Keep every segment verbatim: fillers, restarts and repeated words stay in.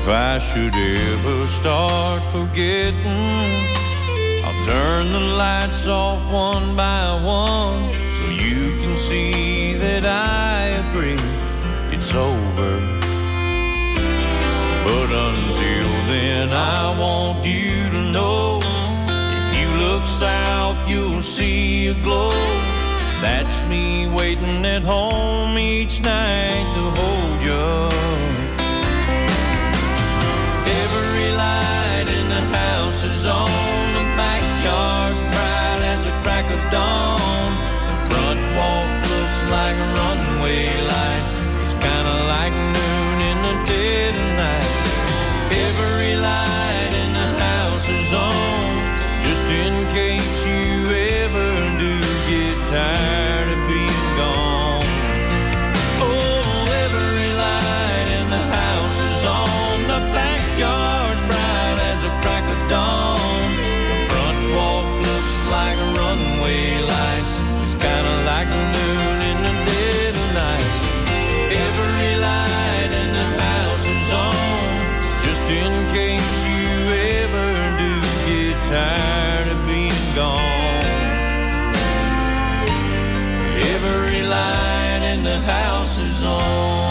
If I should ever start forgetting, I'll turn the lights off one by one so you can see that I agree it's over. But until then, I want you to know, if you look south, you'll see a glow. That's me waiting at home each night to hold you. Every light in the house is on, the backyard's bright as a crack of dawn. The front walk looks like runway lights. It's kinda like noon in the dead of night. Every light in the house is on, just in case you ever do get tired of being gone. Oh, every light in the house is on, the backyard's bright as a crack of dawn. The front walk looks like runway lights. It's kinda like noon in the dead of night. Every light in the house is on, just in case you ever do get tired of being gone. Every light in the house is on.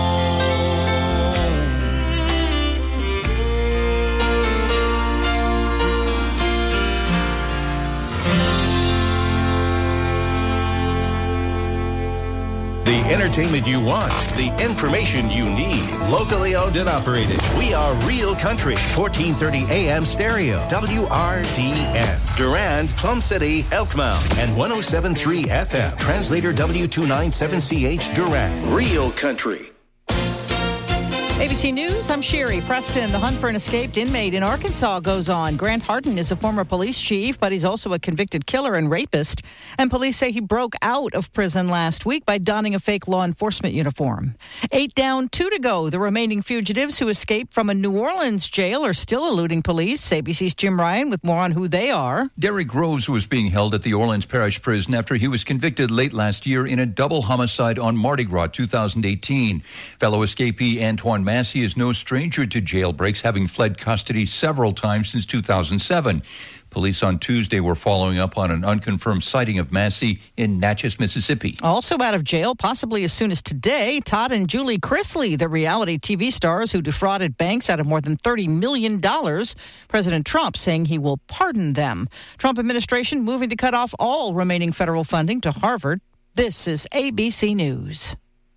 The entertainment you want, the information you need. Locally owned and operated. We are Real Country. fourteen thirty A M stereo. W R D N. Durand, Plum City, Elkmount. And one oh seven point three F M. Translator W two ninety-seven C H Durand. Real Country. A B C News, I'm Sherry Preston. The hunt for an escaped inmate in Arkansas goes on. Grant Harden is a former police chief, but he's also a convicted killer and rapist. And police say he broke out of prison last week by donning a fake law enforcement uniform. Eight down, two to go. The remaining fugitives who escaped from a New Orleans jail are still eluding police. A B C's Jim Ryan with more on who they are. Derek Groves was being held at the Orleans Parish Prison after he was convicted late last year in a double homicide on Mardi Gras two thousand eighteen. Fellow escapee Antoine Massey is no stranger to jailbreaks, having fled custody several times since two thousand seven. Police on Tuesday were following up on an unconfirmed sighting of Massey in Natchez, Mississippi. Also out of jail, possibly as soon as today, Todd and Julie Chrisley, the reality T V stars who defrauded banks out of more than thirty million dollars. President Trump saying he will pardon them. Trump administration moving to cut off all remaining federal funding to Harvard. This is A B C News.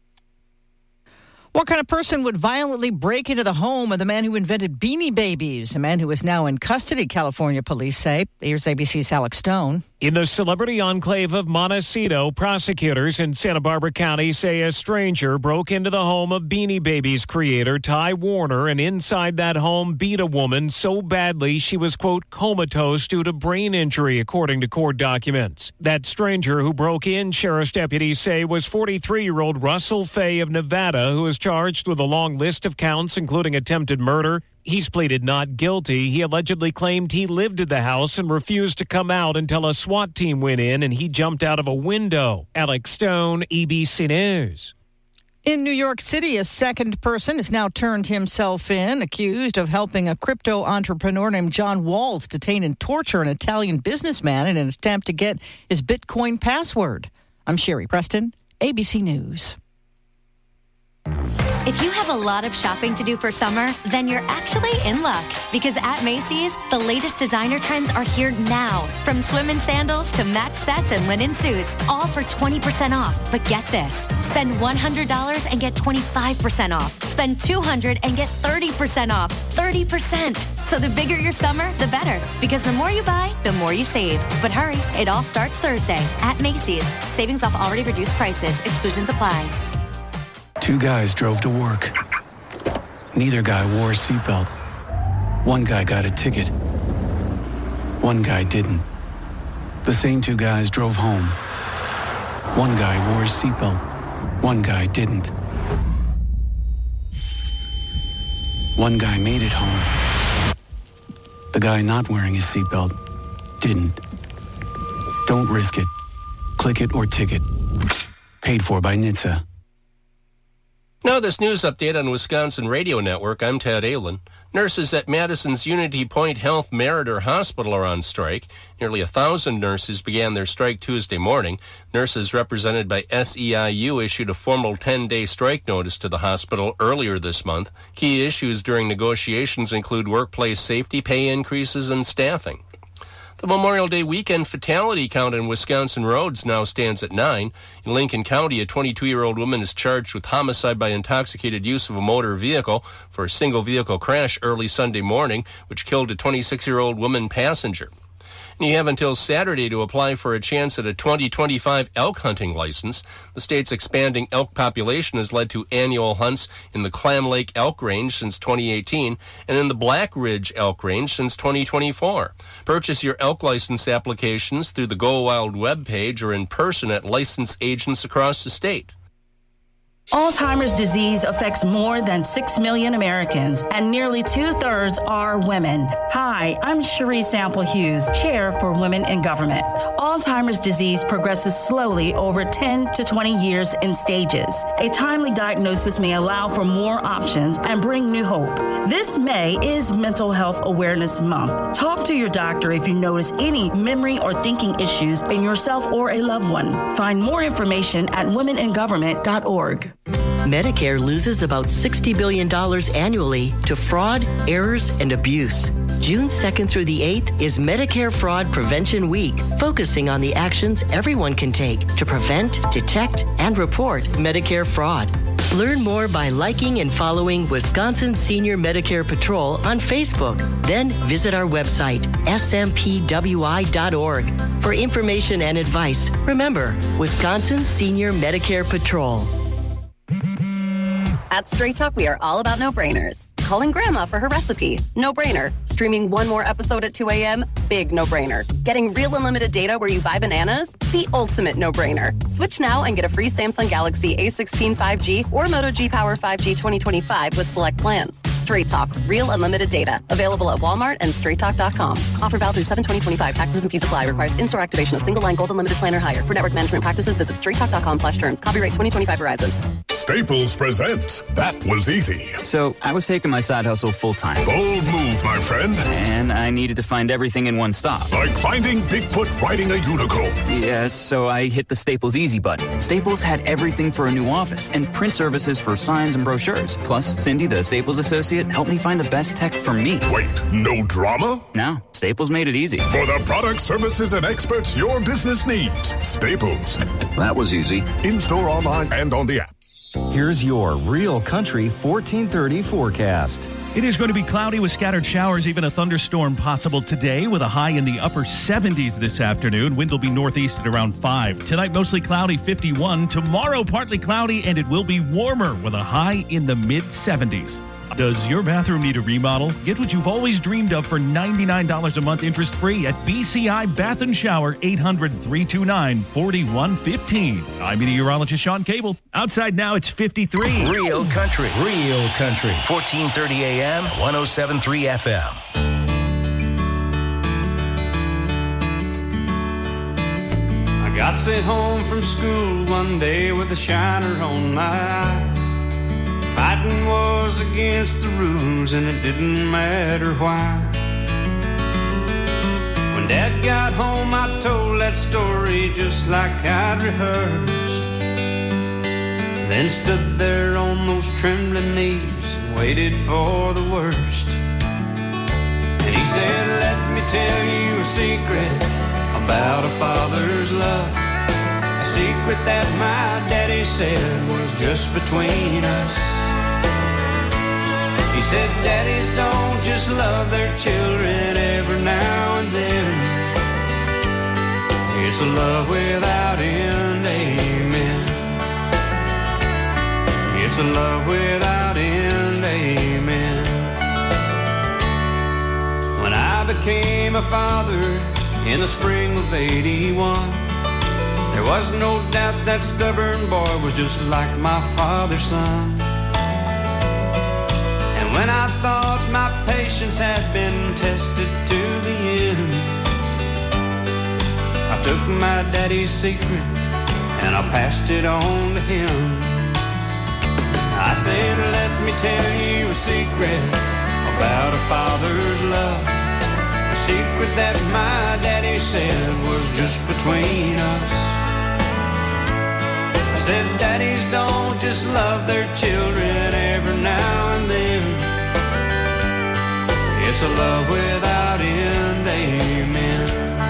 What kind of person would violently break into the home of the man who invented Beanie Babies? A man who is now in custody, California police say. Here's A B C's Alex Stone. In the celebrity enclave of Montecito, prosecutors in Santa Barbara County say a stranger broke into the home of Beanie Babies creator Ty Warner and inside that home beat a woman so badly she was, quote, comatose due to brain injury, according to court documents. That stranger who broke in, sheriff's deputies say, was forty-three-year-old Russell Fay of Nevada, who is charged with a long list of counts, including attempted murder. He's pleaded not guilty. He allegedly claimed he lived at the house and refused to come out until a SWAT team went in and he jumped out of a window. Alex Stone, A B C News. In New York City, a second person has now turned himself in, accused of helping a crypto entrepreneur named John Waltz detain and torture an Italian businessman in an attempt to get his Bitcoin password. I'm Sherry Preston, A B C News. If you have a lot of shopping to do for summer, then you're actually in luck. Because at Macy's, the latest designer trends are here now. From swim and sandals to match sets and linen suits, all for twenty percent off. But get this, spend one hundred dollars and get twenty-five percent off. Spend two hundred dollars and get thirty percent off. thirty percent. So the bigger your summer, the better. Because the more you buy, the more you save. But hurry, it all starts Thursday at Macy's. Savings off already reduced prices. Exclusions apply. Two guys drove to work. Neither guy wore a seatbelt. One guy got a ticket. One guy didn't. The same two guys drove home. One guy wore a seatbelt. One guy didn't. One guy made it home. The guy not wearing his seatbelt didn't. Don't risk it. Click it or ticket. Paid for by N H T S A. Now this news update on Wisconsin Radio Network. I'm Ted Allen. Nurses at Madison's Unity Point Health Meriter Hospital are on strike. Nearly a thousand nurses began their strike Tuesday morning. Nurses represented by S E I U issued a formal ten-day strike notice to the hospital earlier this month. Key issues during negotiations include workplace safety, pay increases, and staffing. The Memorial Day weekend fatality count on Wisconsin roads now stands at nine. In Lincoln County, a twenty-two-year-old woman is charged with homicide by intoxicated use of a motor vehicle for a single-vehicle crash early Sunday morning, which killed a twenty-six-year-old woman passenger. And you have until Saturday to apply for a chance at a twenty twenty-five elk hunting license. The state's expanding elk population has led to annual hunts in the Clam Lake Elk Range since twenty eighteen and in the Black Ridge Elk Range since twenty twenty-four. Purchase your elk license applications through the Go Wild webpage or in person at licensed agents across the state. Alzheimer's disease affects more than six million Americans, and nearly two-thirds are women. Hi, I'm Cherie Sample Hughes, Chair for Women in Government. Alzheimer's disease progresses slowly over ten to twenty years in stages. A timely diagnosis may allow for more options and bring new hope. This May is Mental Health Awareness Month. Talk to your doctor if you notice any memory or thinking issues in yourself or a loved one. Find more information at women in government dot org. Medicare loses about sixty billion dollars annually to fraud, errors, and abuse. June second through the eighth is Medicare Fraud Prevention Week, focusing on the actions everyone can take to prevent, detect, and report Medicare fraud. Learn more by liking and following Wisconsin Senior Medicare Patrol on Facebook. Then visit our website, S M P W I dot org, for information and advice. Remember, Wisconsin Senior Medicare Patrol. At Straight Talk, we are all about no-brainers. Calling Grandma for her recipe, no-brainer. Streaming one more episode at two a.m., big no-brainer. Getting real unlimited data where you buy bananas, the ultimate no-brainer. Switch now and get a free Samsung Galaxy A sixteen five G or Moto G Power five G twenty twenty-five with select plans. Straight Talk, real unlimited data. Available at Walmart and straight talk dot com. Offer valid through seven twenty twenty-five. Taxes and fees apply. Requires in-store activation of single line gold unlimited plan or higher. For network management practices, visit straight talk dot com slash terms. Copyright twenty twenty-five Verizon. Staples presents That Was Easy. So I was taking my side hustle full-time. Bold move, my friend. And I needed to find everything in one stop. Like finding Bigfoot riding a unicorn. Yes, so I hit the Staples Easy button. Staples had everything for a new office and print services for signs and brochures. Plus, Cindy, the Staples associate, helped me find the best tech for me. Wait, no drama? No, Staples made it easy. For the products, services, and experts your business needs. Staples. That was easy. In-store, online, and on the app. Here's your Real Country fourteen thirty forecast. It is going to be cloudy with scattered showers, even a thunderstorm possible today with a high in the upper seventies this afternoon. Wind will be northeast at around five. Tonight, mostly cloudy, fifty-one. Tomorrow, partly cloudy, and it will be warmer with a high in the mid seventies. Does your bathroom need a remodel? Get what you've always dreamed of for ninety-nine dollars a month interest-free at B C I Bath and Shower, eight hundred, three two nine, four one one five. I'm meteorologist Sean Cable. Outside now, it's fifty-three. Real Country. Real Country. fourteen thirty A M, one oh seven point three F M. I got sent home from school one day with a shiner on my eye. Fighting was against the rules and it didn't matter why. When Dad got home I told that story just like I'd rehearsed. Then stood there on those trembling knees and waited for the worst. And he said, let me tell you a secret about a father's love. A secret that my daddy said was just between us. He said, daddies don't just love their children every now and then. It's a love without end, amen. It's a love without end, amen. When I became a father in the spring of eighty-one, there was no doubt that stubborn boy was just like my father's son. When I thought my patience had been tested to the end, I took my daddy's secret and I passed it on to him. I said, let me tell you a secret about a father's love. A secret that my daddy said was just between us. I said, daddies don't just love their children every now and then. It's a love without end, amen.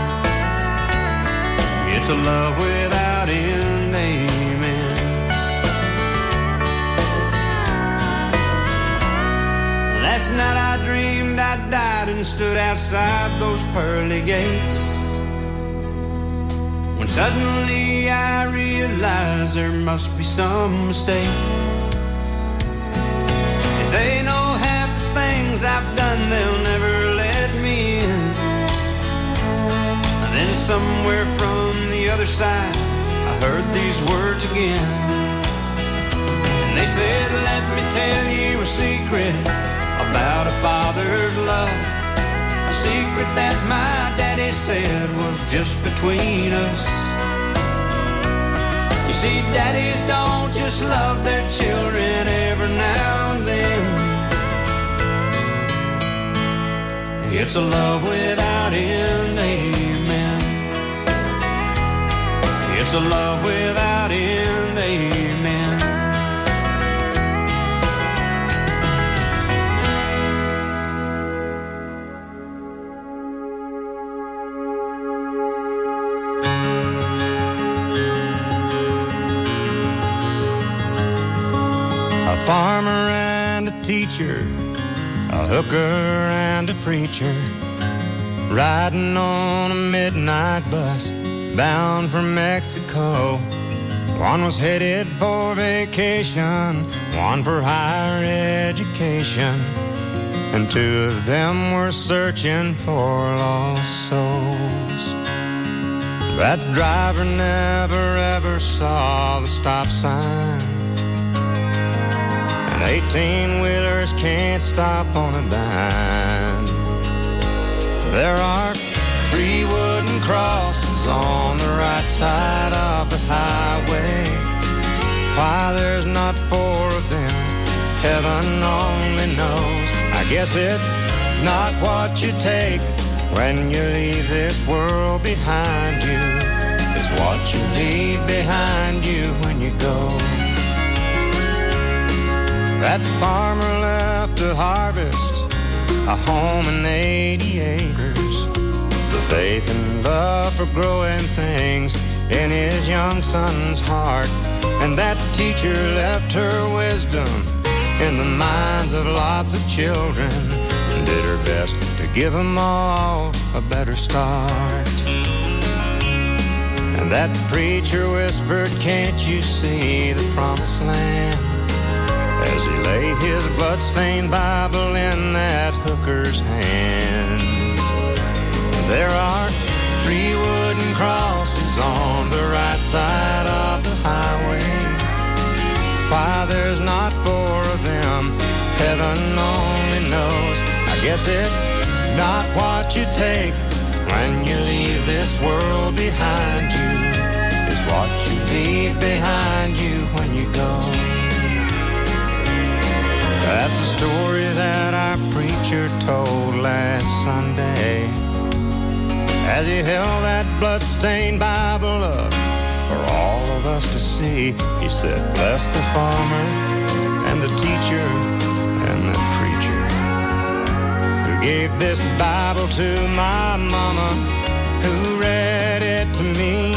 It's a love without end, amen. Last night I dreamed I died and stood outside those pearly gates, when suddenly I realized there must be some mistake. If they know half the things I've done, they'll never let me in. And then somewhere from the other side, I heard these words again. And they said, let me tell you a secret about a father's love. A secret that my daddy said was just between us. You see, daddies don't just love their children every now and then. It's a love without end, amen. It's a love without end, amen. A farmer and a teacher, a hooker and a preacher, riding on a midnight bus bound for Mexico. One was headed for vacation, one for higher education, and two of them were searching for lost souls. That driver never ever saw the stop sign, and eighteen-wheelers can't stop on a dime. There are three wooden crosses on the right side of the highway. Why there's not four of them, heaven only knows. I guess it's not what you take when you leave this world behind you. It's what you leave behind you when you go. That farmer left to harvest a home and eighty acres, the faith and love for growing things in his young son's heart. And that teacher left her wisdom in the minds of lots of children, and did her best to give them all a better start. And that preacher whispered, can't you see the promised land, as he laid his blood-stained Bible in that hooker's hand. There are three wooden crosses on the right side of the highway. Why there's not four of them, heaven only knows. I guess it's not what you take when you leave this world behind you. It's what you leave behind you when you go. That's the story that our preacher told last Sunday, as he held that blood-stained Bible up for all of us to see. He said, bless the farmer and the teacher and the preacher who gave this Bible to my mama, who read it to me.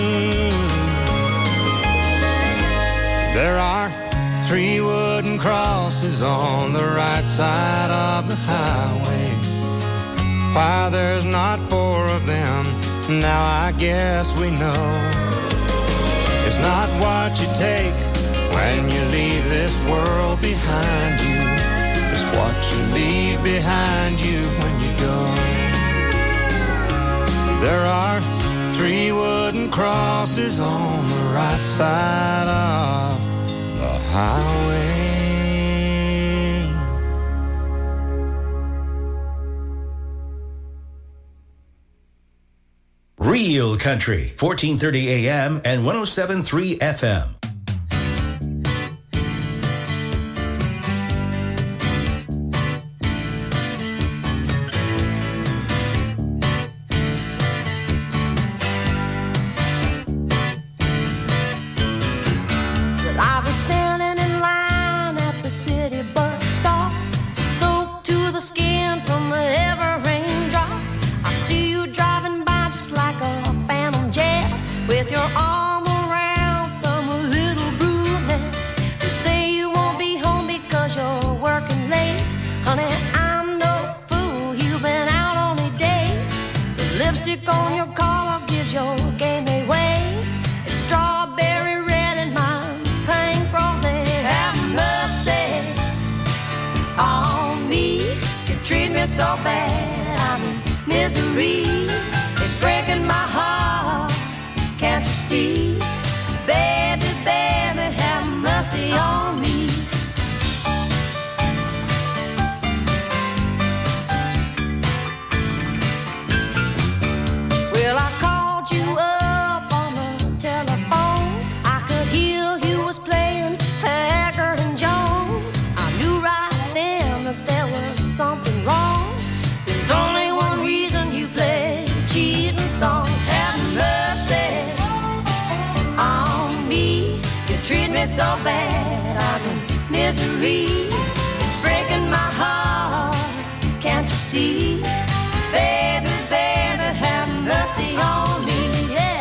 There are three wooden crosses on the right side of the highway. Why there's not four of them, now I guess we know. It's not what you take when you leave this world behind you. It's what you leave behind you when you go. There are three wooden crosses on the right side of the highway. Real Country, fourteen thirty A M and one oh seven point three F M. so bad, I'm in misery. It's breaking my heart, can't you see? Baby, baby, have mercy on me. Well, I called you up on the telephone. I could hear he was playing Haggard and Jones. I knew right then that there was something wrong. There's only one reason you play cheating songs. Have mercy on me. You treat me so bad, I'm in misery. It's breaking my heart, can't you see? Baby, baby, have mercy on me, yeah.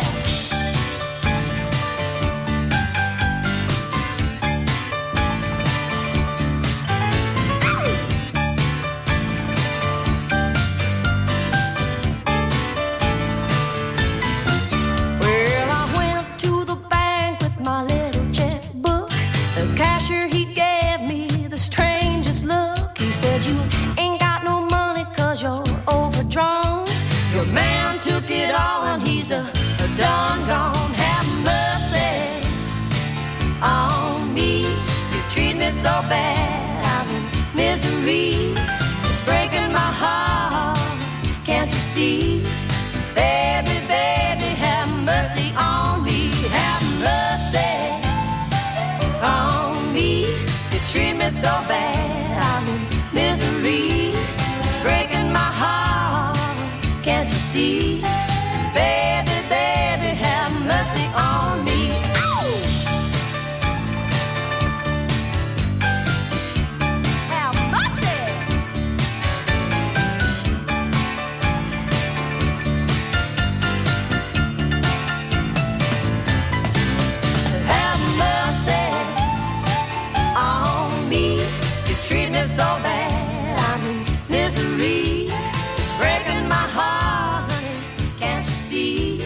Well, I went to the bank with my little checkbook. The cashier, he gave me the strangest look. He said, you ain't got no money 'cause you're overdrawn. Your man took it all and he's a, a done gone. Have mercy on me. You treat me so bad, I'm in misery. It's breaking my heart, can't you see? Baby, baby, have mercy on me. Have mercy on me. You treat me so bad, I'm in misery. It's breaking my heart, can't you see? Baby, baby, have mercy on me. Ow! Have mercy. Have mercy on me. You treat me so bad, I'm in misery. It's breaking my heart, honey, can't you see?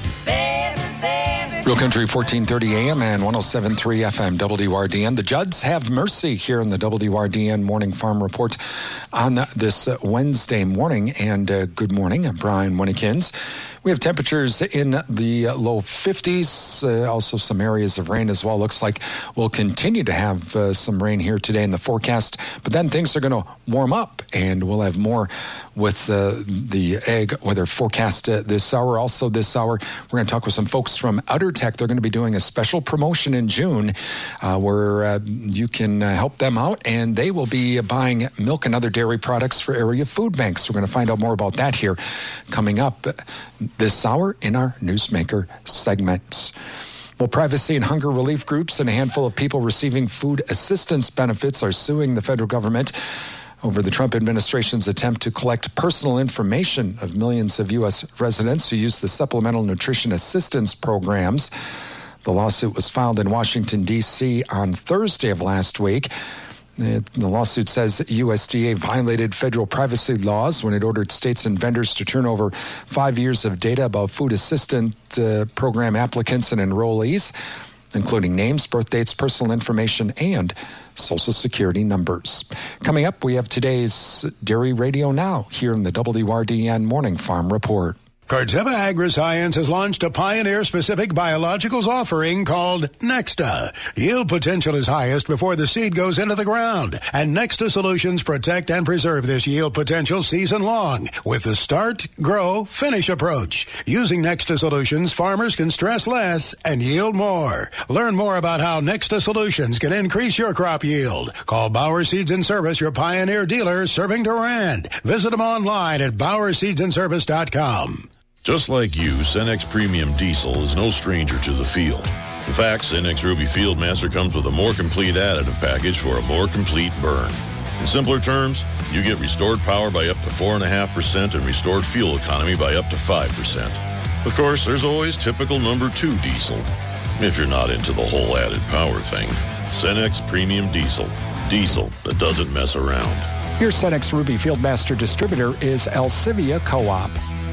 Baby, baby. Real Country fourteen thirty A M and one oh seven point three F M W R D N. The Judds have mercy here in the W R D N Morning Farm Report on this uh, Wednesday morning. And uh, good morning, I'm Brian Winnekins. We have temperatures in the low fifties, uh, also some areas of rain as well. Looks like we'll continue to have uh, some rain here today in the forecast, but then things are going to warm up and we'll have more with uh, the ag weather forecast uh, this hour. Also this hour, we're going to talk with some folks from OutterTech. They're going to be doing a special promotion in June uh, where uh, you can uh, help them out, and they will be buying milk and other dairy products for area food banks. We're going to find out more about that here coming up this hour in our Newsmaker segments. Well, privacy and hunger relief groups and a handful of people receiving food assistance benefits are suing the federal government over the Trump administration's attempt to collect personal information of millions of U S residents who use the Supplemental Nutrition Assistance programs. The lawsuit was filed in Washington, D C on Thursday of last week. The lawsuit says that U S D A violated federal privacy laws when it ordered states and vendors to turn over five years of data about food assistance uh, program applicants and enrollees, including names, birth dates, personal information, and Social Security numbers. Coming up, we have today's Dairy Radio Now here in the W R D N Morning Farm Report. Corteva Agriscience has launched a pioneer-specific biologicals offering called Nexta. Yield potential is highest before the seed goes into the ground, and Nexta solutions protect and preserve this yield potential season long with the start, grow, finish approach. Using Nexta solutions, farmers can stress less and yield more. Learn more about how Nexta solutions can increase your crop yield. Call Bauer Seeds and Service, your pioneer dealer serving Durand. Visit them online at bauer seeds and service dot com. Just like you, Cenex Premium Diesel is no stranger to the field. In fact, Cenex Ruby Fieldmaster comes with a more complete additive package for a more complete burn. In simpler terms, you get restored power by up to four point five percent and restored fuel economy by up to five percent. Of course, there's always typical number two diesel, if you're not into the whole added power thing. Cenex Premium Diesel. Diesel that doesn't mess around. Your Cenex Ruby Fieldmaster distributor is Alcivia Co-op.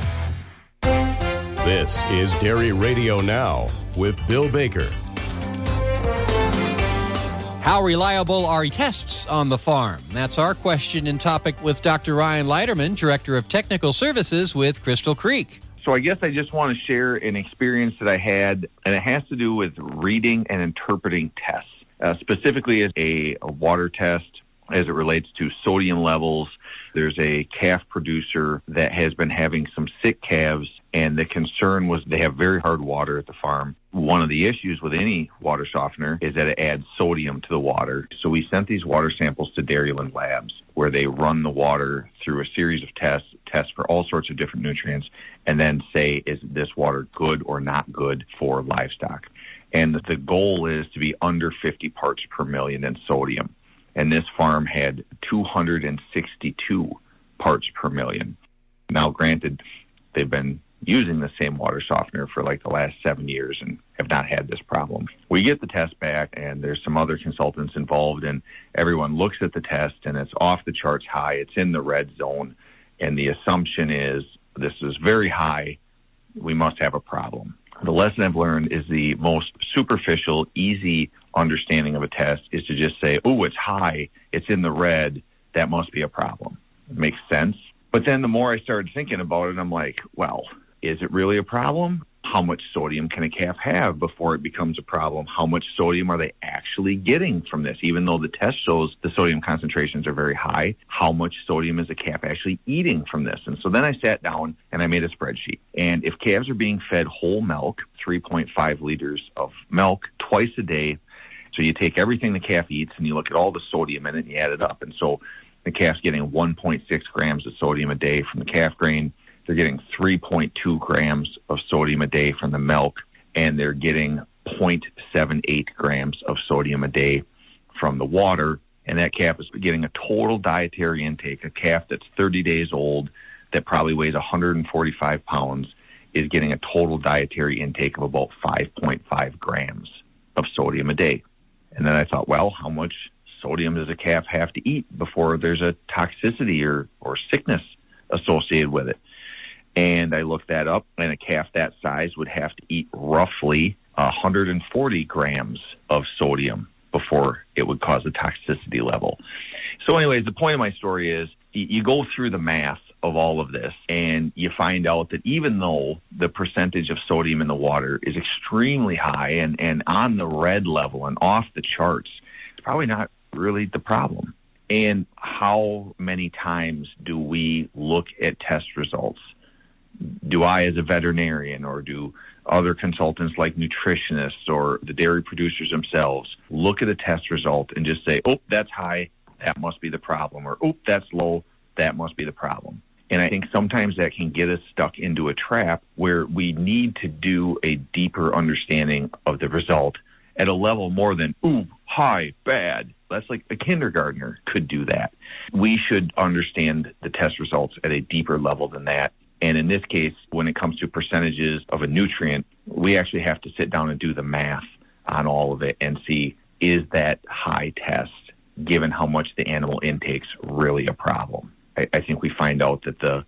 This is Dairy Radio Now with Bill Baker. How reliable are tests on the farm? That's our question and topic with Doctor Ryan Leiterman, Director of Technical Services with Crystal Creek. So I guess I just want to share an experience that I had, and it has to do with reading and interpreting tests, uh, specifically as a, a water test as it relates to sodium levels. There's a calf producer that has been having some sick calves, and the concern was they have very hard water at the farm. One of the issues with any water softener is that it adds sodium to the water. So we sent these water samples to Dairyland Labs, where they run the water through a series of tests, tests for all sorts of different nutrients, and then say, is this water good or not good for livestock? And the goal is to be under fifty parts per million in sodium. And this farm had two hundred sixty-two parts per million. Now, granted, they've been using the same water softener for like the last seven years and have not had this problem. We get the test back, and there's some other consultants involved, and everyone looks at the test, and it's off the charts high. It's in the red zone, and the assumption is this is very high. We must have a problem. The lesson I've learned is the most superficial, easy understanding of a test is to just say, oh, it's high, it's in the red, that must be a problem. It makes sense. But then the more I started thinking about it, I'm like, well, is it really a problem? How much sodium can a calf have before it becomes a problem? How much sodium are they actually getting from this? Even though the test shows the sodium concentrations are very high, how much sodium is a calf actually eating from this? And so then I sat down and I made a spreadsheet. And if calves are being fed whole milk, three point five liters of milk twice a day, so you take everything the calf eats and you look at all the sodium in it and you add it up. And so the calf's getting one point six grams of sodium a day from the calf grain. They're getting three point two grams of sodium a day from the milk, and they're getting zero point seven eight grams of sodium a day from the water. And that calf is getting a total dietary intake. A calf that's thirty days old, that probably weighs one hundred forty-five pounds, is getting a total dietary intake of about five point five grams of sodium a day. And then I thought, well, how much sodium does a calf have to eat before there's a toxicity or, or sickness associated with it? And I looked that up, and a calf that size would have to eat roughly one hundred forty grams of sodium before it would cause a toxicity level. So anyways, the point of my story is you go through the math of all of this, and you find out that even though the percentage of sodium in the water is extremely high and, and on the red level and off the charts, it's probably not really the problem. And how many times do we look at test results? Do I, as a veterinarian, or do other consultants like nutritionists or the dairy producers themselves, look at a test result and just say, oh, that's high, that must be the problem, or oh, that's low, that must be the problem? And I think sometimes that can get us stuck into a trap where we need to do a deeper understanding of the result at a level more than, ooh, high, bad. That's like a kindergartner could do that. We should understand the test results at a deeper level than that. And in this case, when it comes to percentages of a nutrient, we actually have to sit down and do the math on all of it and see, is that high test, given how much the animal intakes, really a problem? I, I think we find out that the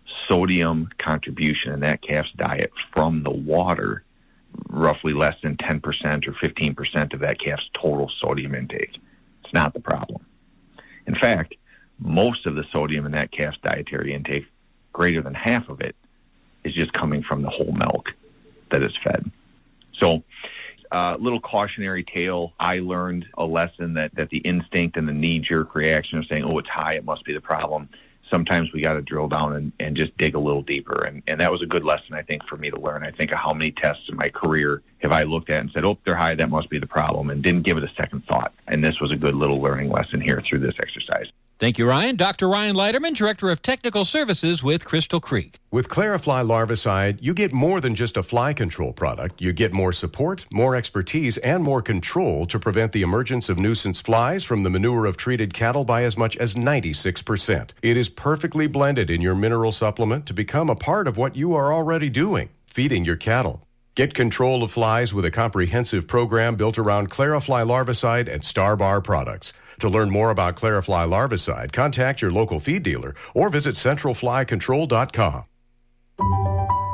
sodium contribution in that calf's diet from the water, roughly less than ten percent or fifteen percent of that calf's total sodium intake. It's not the problem. In fact, most of the sodium in that calf's dietary intake, greater than half of it, is just coming from the whole milk that is fed. So a uh, little cautionary tale. I learned a lesson that, that the instinct and the knee-jerk reaction of saying, oh, it's high, it must be the problem. Sometimes we got to drill down and, and just dig a little deeper. And, and that was a good lesson, I think, for me to learn. I think of how many tests in my career have I looked at and said, oh, they're high, that must be the problem, and didn't give it a second thought. And this was a good little learning lesson here through this exercise. Thank you, Ryan. Doctor Ryan Leiterman, Director of Technical Services with Crystal Creek. With Clarifly Larvicide, you get more than just a fly control product. You get more support, more expertise, and more control to prevent the emergence of nuisance flies from the manure of treated cattle by as much as ninety-six percent. It is perfectly blended in your mineral supplement to become a part of what you are already doing, feeding your cattle. Get control of flies with a comprehensive program built around Clarifly Larvicide and Starbar products. To learn more about Clarifly Larvicide, contact your local feed dealer or visit central fly control dot com.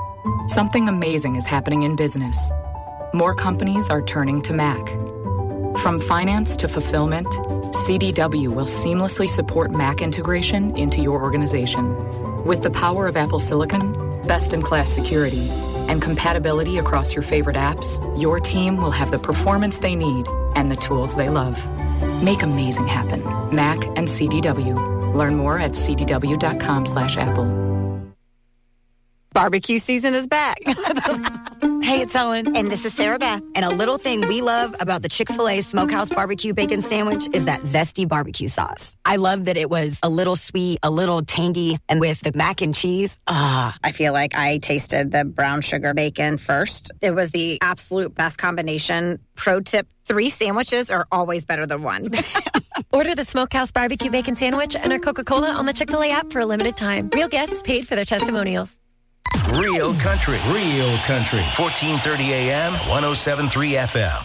Something amazing is happening in business. More companies are turning to Mac. From finance to fulfillment, C D W will seamlessly support Mac integration into your organization. With the power of Apple Silicon, best-in-class security, and compatibility across your favorite apps, your team will have the performance they need and the tools they love. Make amazing happen. Mac and C D W. Learn more at c d w dot com slash apple. Barbecue season is back. Hey, it's Ellen. And this is Sarah Beth. And a little thing we love about the Chick-fil-A Smokehouse Barbecue Bacon Sandwich is that zesty barbecue sauce. I love that it was a little sweet, a little tangy, and with the mac and cheese, ah. I feel like I tasted the brown sugar bacon first. It was the absolute best combination. Pro tip, three sandwiches are always better than one. Order the Smokehouse Barbecue Bacon Sandwich and our Coca-Cola on the Chick-fil-A app for a limited time. Real guests paid for their testimonials. Real country, real country. fourteen thirty A M, one oh seven point three F M.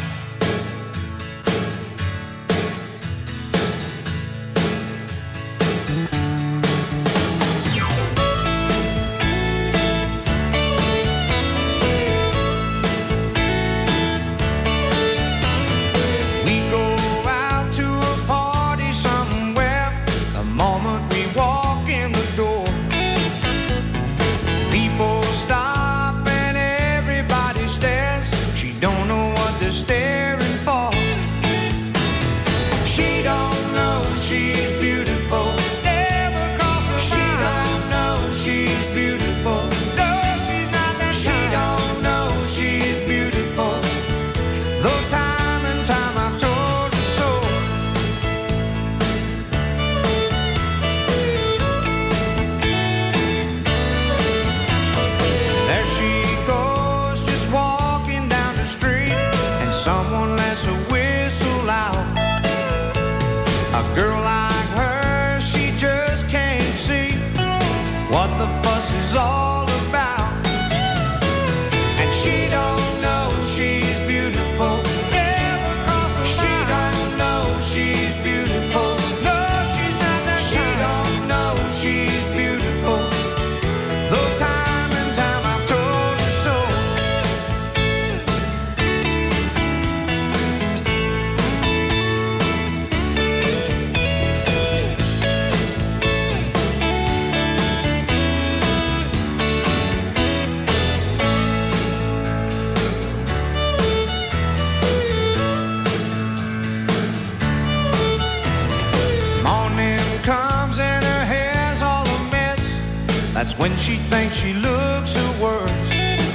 That's when she thinks she looks her worst.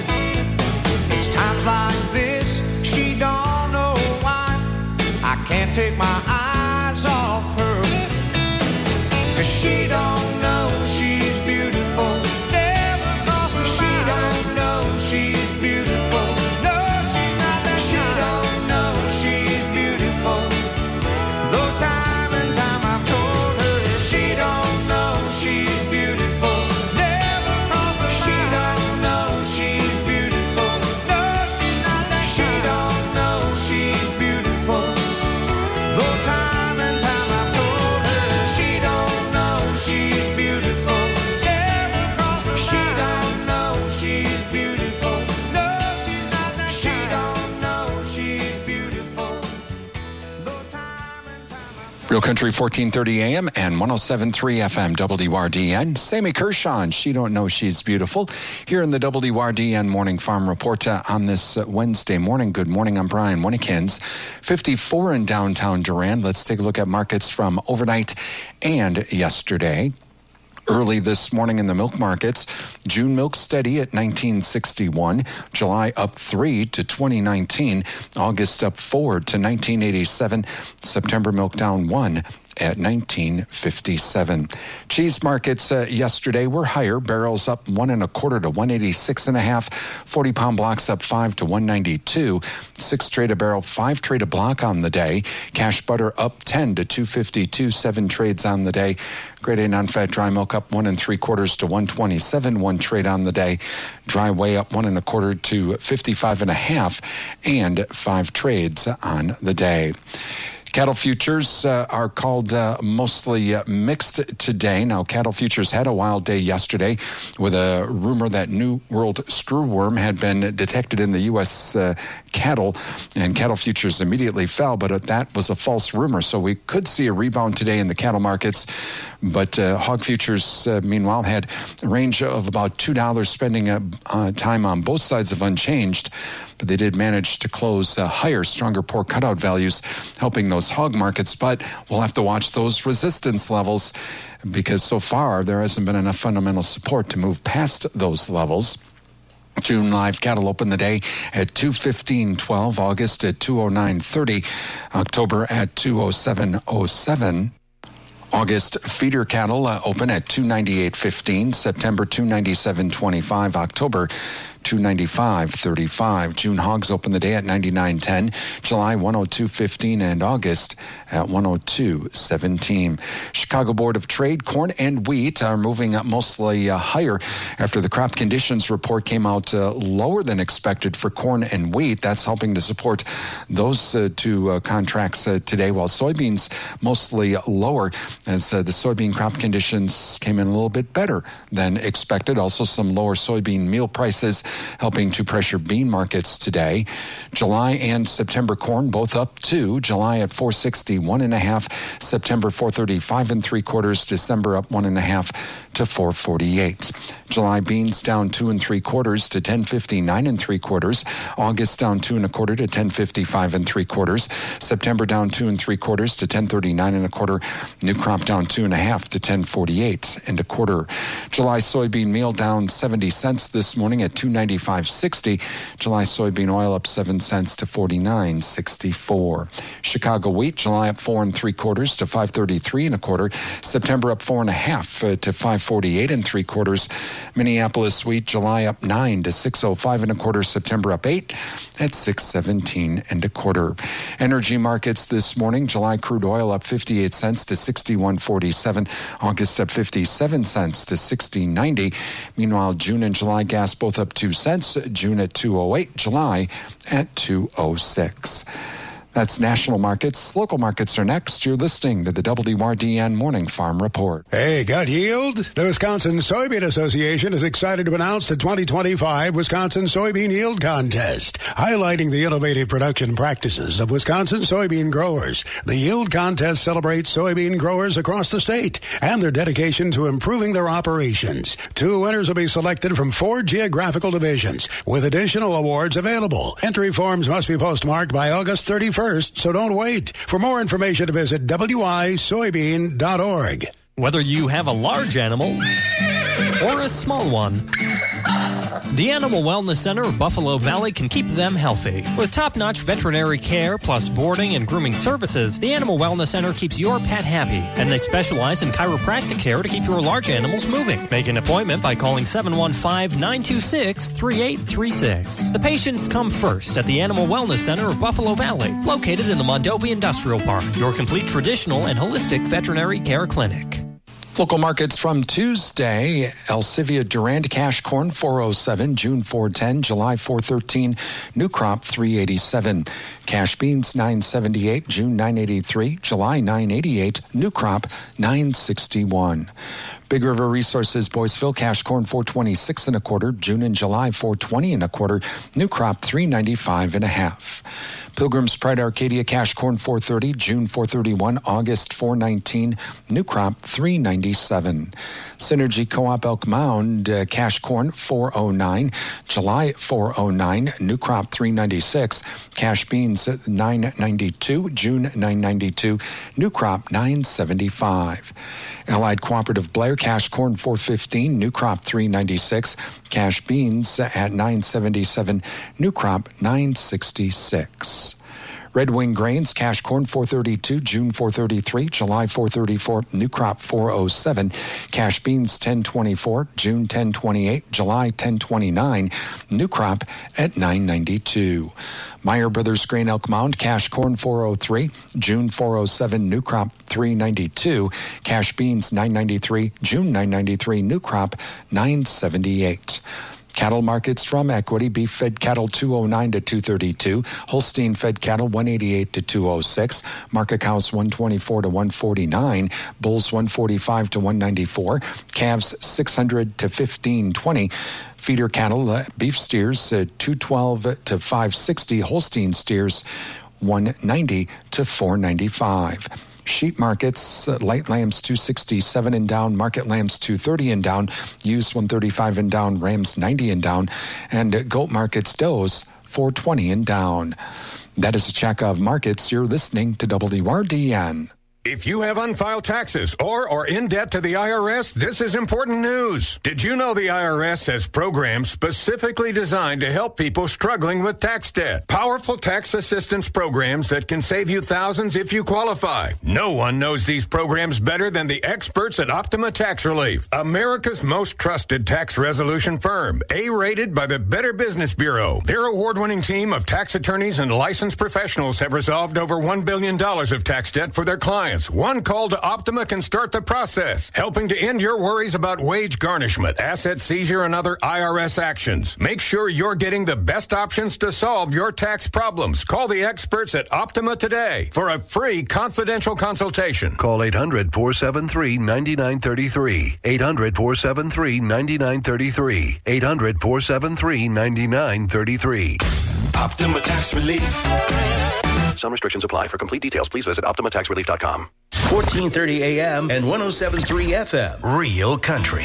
It's times like this, she don't know why I can't take my eyes off her. 'Cause she don't know she's beautiful. Never crossed her mind. She don't know she's beautiful. No, she's not that She kind. Don't know she's beautiful. Though time and time I've told her she don't know she's beautiful. Real Country fourteen thirty A M and one oh seven point three F M W D U R D N. Sammy Kershaw, and She Don't Know She's Beautiful, here in the W D U R D N Morning Farm Report uh, on this uh, Wednesday morning. Good morning, I'm Brian Winnikins. fifty-four in downtown Durand. Let's take a look at markets from overnight and yesterday. Early this morning in the milk markets, June milk steady at nineteen sixty-one, July up three to twenty nineteen, August up four to nineteen eighty-seven, September milk down one at nineteen fifty-seven. Cheese markets uh, yesterday were higher. Barrels up one and a quarter to one eighty-six and a half. forty pound blocks up five to one ninety-two. Six trade a barrel, five trade a block on the day. Cash butter up ten to two fifty-two. Seven trades on the day. Grade A non-fat dry milk up one and three quarters to one twenty-seven. One trade on the day. Dry whey up one and a quarter to fifty-five and a half, and five trades on the day. Cattle futures uh, are called uh, mostly uh, mixed today. Now, cattle futures had a wild day yesterday with a rumor that New World screwworm had been detected in the U S uh, cattle, and cattle futures immediately fell, but that was a false rumor. So we could see a rebound today in the cattle markets, but uh, hog futures, uh, meanwhile, had a range of about two dollars, spending uh, uh, time on both sides of unchanged, but they did manage to close uh, higher, stronger pork cutout values, helping those hog markets. But we'll have to watch those resistance levels, because so far there hasn't been enough fundamental support to move past those levels. June live cattle open the day at two fifteen twelve, August at two oh nine thirty, October at two oh seven oh seven. August feeder cattle uh, open at two ninety-eight fifteen, September two ninety-seven twenty-five, October two ninety-five thirty-five. June hogs open the day at ninety-nine ten, July one oh two fifteen, and August at one oh two seventeen. Chicago Board of Trade, corn and wheat are moving up mostly uh, higher after the crop conditions report came out uh, lower than expected for corn and wheat. That's helping to support those uh, two uh, contracts uh, today, while soybeans mostly lower, as uh, the soybean crop conditions came in a little bit better than expected. Also, some lower soybean meal prices helping to pressure bean markets today. July and September corn both up two. July at four sixty, one and a half. September four thirty, five and three quarters. December up one and a half to four forty-eight. July beans down two and three quarters to ten fifty, nine and three quarters. August down two and a quarter to ten fifty, five and three quarters. September down two and three quarters to ten thirty, nine and a quarter. New crop down two and a half to ten forty-eight and a quarter. July soybean meal down seventy cents this morning at two ninety-five sixty. July soybean oil up seven cents to forty-nine sixty-four. Chicago wheat, July up four and three quarters to five thirty-three and a quarter. September up four and a half uh, to five forty-eight and three quarters. Minneapolis wheat, July up nine to six oh five and a quarter. September up eight at six seventeen and a quarter. Energy markets this morning, July crude oil up fifty-eight cents to sixty-one forty-seven. August up fifty-seven cents to sixty ninety. Meanwhile, June and July gas both up two cents. June at two oh eight, July at two oh six. That's national markets. Local markets are next. You're listening to the W R D N Morning Farm Report. Hey, gut yield? The Wisconsin Soybean Association is excited to announce the twenty twenty-five Wisconsin Soybean Yield Contest, highlighting the innovative production practices of Wisconsin soybean growers. The Yield Contest celebrates soybean growers across the state and their dedication to improving their operations. Two winners will be selected from four geographical divisions, with additional awards available. Entry forms must be postmarked by August thirty-first. So don't wait. For more information, visit W I soybean dot org. Whether you have a large animal or a small one, the Animal Wellness Center of Buffalo Valley can keep them healthy. With top-notch veterinary care plus boarding and grooming services, the Animal Wellness Center keeps your pet happy, and they specialize in chiropractic care to keep your large animals moving. Make an appointment by calling seven one five, nine two six, three eight three six. The patients come first at the Animal Wellness Center of Buffalo Valley, located in the Mondovi Industrial Park, your complete traditional and holistic veterinary care clinic. Local markets from Tuesday. Elsivia Durand cash corn four oh seven, June four ten, July four thirteen, new crop three eighty-seven. Cash beans nine seventy-eight, June nine eighty-three, July nine eighty-eight, new crop nine sixty-one. Big River Resources Boyceville cash corn four twenty-six and a quarter, June and July four twenty and a quarter, new crop three ninety-five and a half. Pilgrim's Pride Arcadia cash corn four thirty, June four thirty-one, August four nineteen, new crop three ninety-seven. Synergy Co-op Elk Mound uh, cash corn four oh nine, July four oh nine, new crop three ninety-six. Cash beans nine ninety-two, June nine ninety-two, new crop nine seventy-five. Allied Cooperative Blair cash corn four fifteen, new crop three ninety-six. Cash beans at nine seventy-seven, new crop nine sixty-six. Red Wing Grains cash corn four thirty-two, June four thirty-three, July four thirty-four, new crop four oh seven. Cash beans ten twenty-four, June ten twenty-eight, July ten twenty-nine, new crop at nine ninety-two. Meyer Brothers Grain Elk Mound cash corn four oh three, June four oh seven, new crop three ninety-two. Cash beans nine ninety-three, June nine ninety-three, new crop nine seventy-eight. Cattle markets from equity. Beef fed cattle two oh nine to two thirty-two. Holstein fed cattle one eighty-eight to two oh six. Market cows one twenty-four to one forty-nine. Bulls one forty-five to one ninety-four. Calves six hundred to fifteen twenty. Feeder cattle, uh, beef steers uh, two twelve to five sixty. Holstein steers one ninety to four ninety-five. Sheep markets, uh, light lambs two sixty-seven and down, market lambs two thirty and down, used one thirty-five and down, rams ninety and down, and uh, goat markets, does four twenty and down. That is a check of markets. You're listening to W R D N. If you have unfiled taxes or are in debt to the I R S, this is important news. Did you know the I R S has programs specifically designed to help people struggling with tax debt? Powerful tax assistance programs that can save you thousands if you qualify. No one knows these programs better than the experts at Optima Tax Relief, America's most trusted tax resolution firm, A-rated by the Better Business Bureau. Their award-winning team of tax attorneys and licensed professionals have resolved over one billion dollars of tax debt for their clients. One call to Optima can start the process, helping to end your worries about wage garnishment, asset seizure, and other I R S actions. Make sure you're getting the best options to solve your tax problems. Call the experts at Optima today for a free confidential consultation. Call eight hundred, four seven three, nine nine three three. eight hundred, four seven three, nine nine three three. eight hundred, four seven three, nine nine three three. Optima Tax Relief. Some restrictions apply. For complete details, please visit optima tax relief dot com. fourteen thirty A M and one oh seven point three F M. Real Country.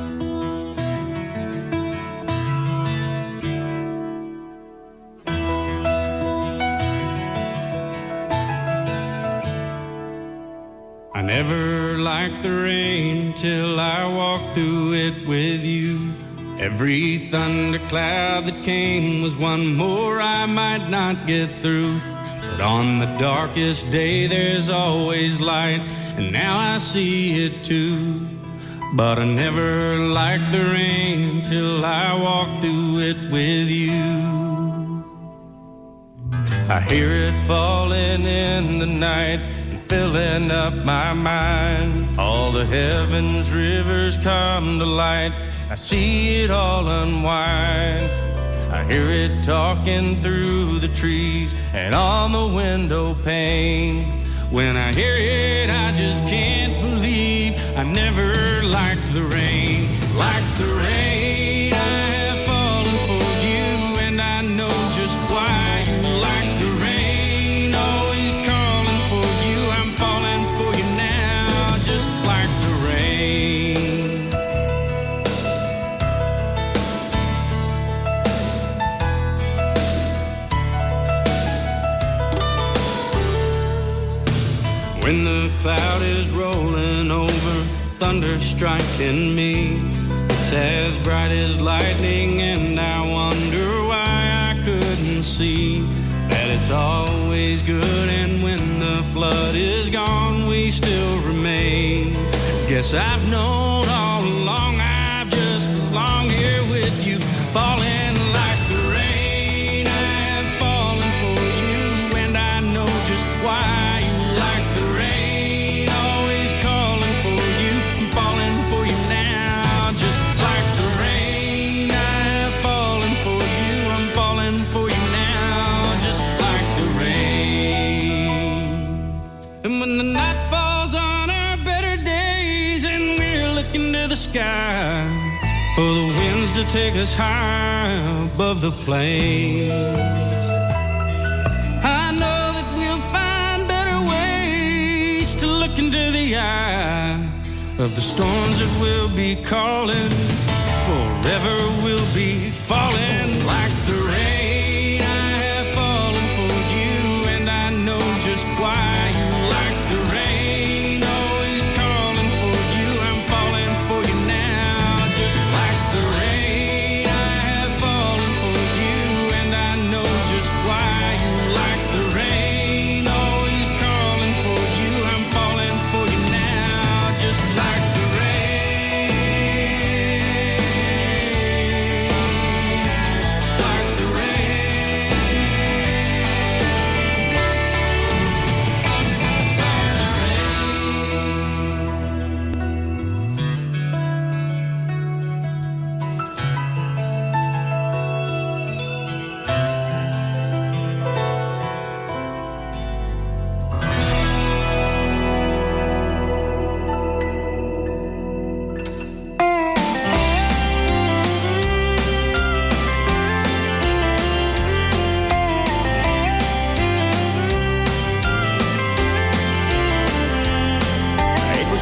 I never liked the rain till I walked through it with you. Every thundercloud that came was one more I might not get through. But on the darkest day there's always light, and now I see it too. But I never liked the rain till I walked through it with you. I hear it falling in the night and filling up my mind. All the heavens rivers come to light, I see it all unwind. I hear it talking through the trees and on the window pane. When I hear it, I just can't believe I never liked the rain. Like the rain, I have fallen for you, and I know just why you like the rain. Always calling for you, I'm falling for you now, just like the rain. When the cloud is rolling over, thunder striking me, it's as bright as lightning, and I wonder why I couldn't see that it's always good, and when the flood is gone, we still remain. Guess I've known all along I've just belonged here with you, falling like the rain. I have fallen for you, and I know just why. Sky for the winds to take us high above the plains. I know that we'll find better ways to look into the eye of the storms that will be calling. Forever we'll be falling like the rain. I have fallen for you, and I know just why you like the rain.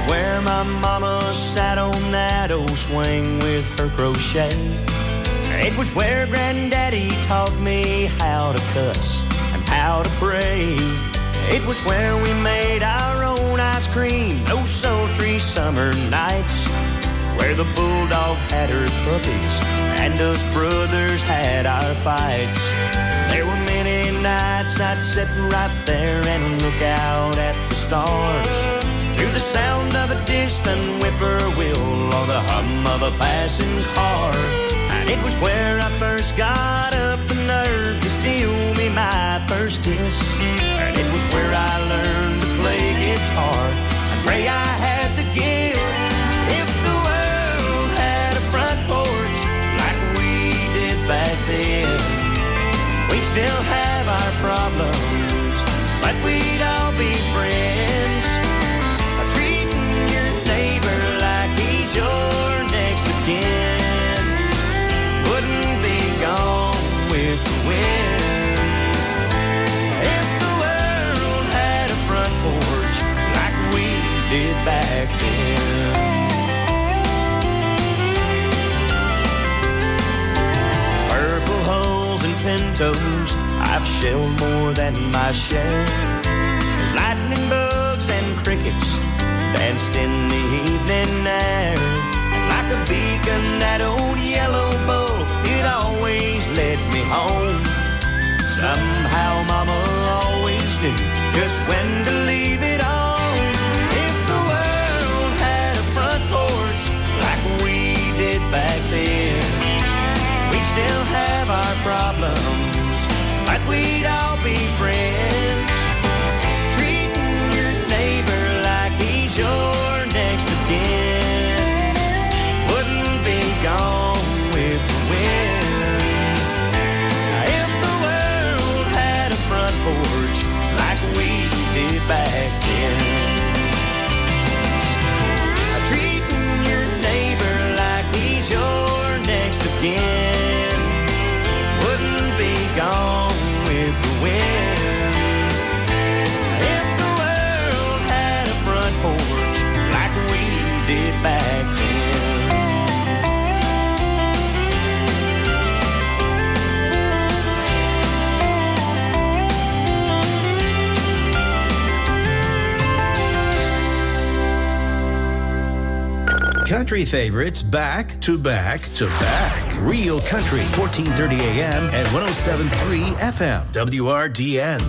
where my mama sat on that old swing with her crochet. It was where Granddaddy taught me how to cuss and how to pray. It was where we made our own ice cream those sultry summer nights, where the bulldog had her puppies and us brothers had our fights. There were many nights I'd sit right there and look out at the stars, to the sound of a distant whippoorwill or the hum of a passing car. And it was where I first got up the nerve to steal me my first kiss. And it was where I learned to play guitar and pray I had the gift. If the world had a front porch like we did back then, we'd still have our problems, but we'd all be friends. Treating your neighbor like he's your next of kin wouldn't be gone with the wind. If the world had a front porch like we did back then. Purple hulls and pintos, I've shelled more than my share. Lightning bugs and crickets danced in the evening air. And like a beacon, that old yellow bull, it always led me home. Somehow Mama always knew just when to leave it on. If the world had a front porch like we did back then, we'd still have our problems, but we'd all be friends. Treating your neighbor like he's your next of kin wouldn't be gone with the wind. If the world had a front porch like we did back then. Treating your neighbor like he's your next of kin wouldn't be gone with the wind. If the world had a front porch like we did back then. Country favorites back to back to back. Real Country, fourteen thirty A M and one oh seven point three F M, W R D N.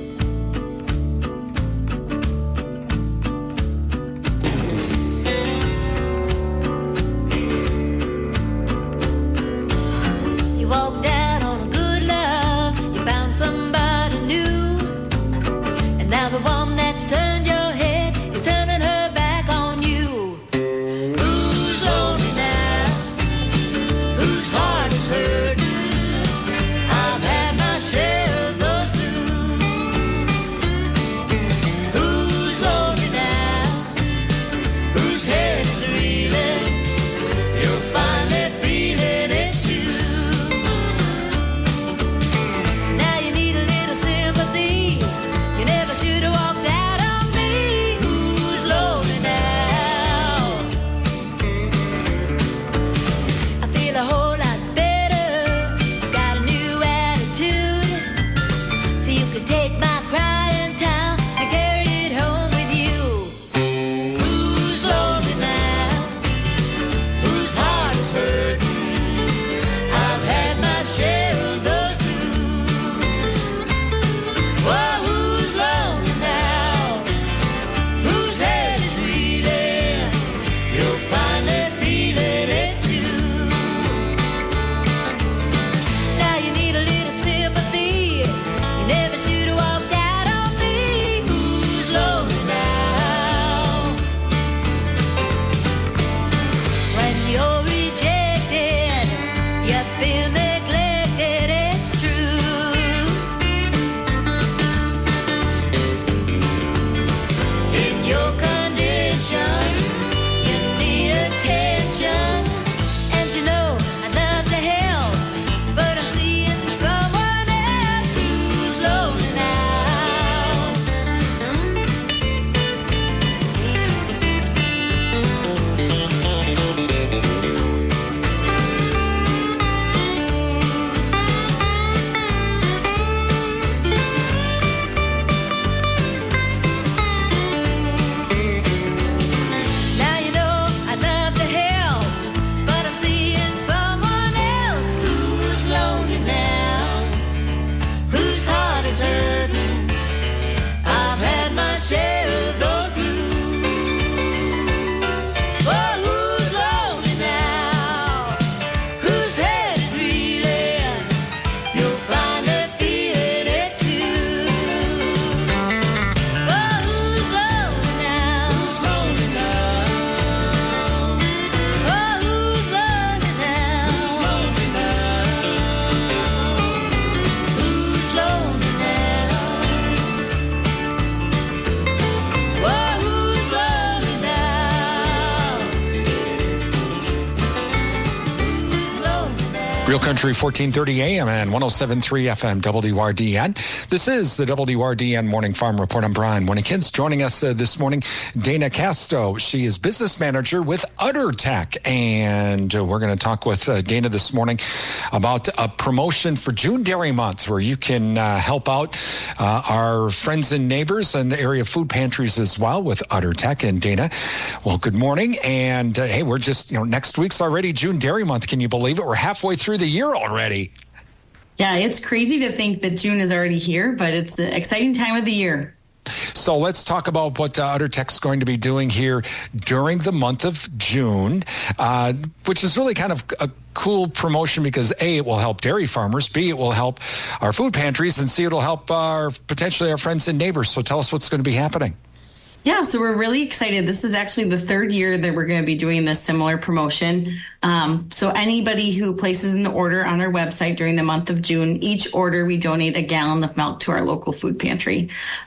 You walked out on a good love, you found somebody new, and now the one that's turned your head is turning her back on you. Who's lonely now? Whose heart is hurting? I've had my share of those blues. Real Country fourteen thirty A M and one oh seven point three F M W R D N. This is the W R D N Morning Farm Report. I'm Brian Winnikins. Joining us uh, this morning, Dana Casto. She is business manager with UtterTech. And uh, we're going to talk with uh, Dana this morning about a promotion for June Dairy Month where you can uh, help out uh, our friends and neighbors and area food pantries as well with UtterTech. And Dana, well, good morning. And uh, hey, we're just, you know, next week's already June Dairy Month. Can you believe it? We're halfway through the year already. Yeah, it's crazy to think that June is already here, but it's an exciting time of the year. So let's talk about what uh, UtterTech is going to be doing here during the month of June, uh, which is really kind of a cool promotion because A, it will help dairy farmers, B, it will help our food pantries, and C, it'll help our potentially our friends and neighbors. So tell us what's going to be happening. Yeah, so we're really excited. This is actually the third year that we're going to be doing this similar promotion. Um, so anybody who places an order on our website during the month of June, each order we donate a gallon of milk to our local food pantry.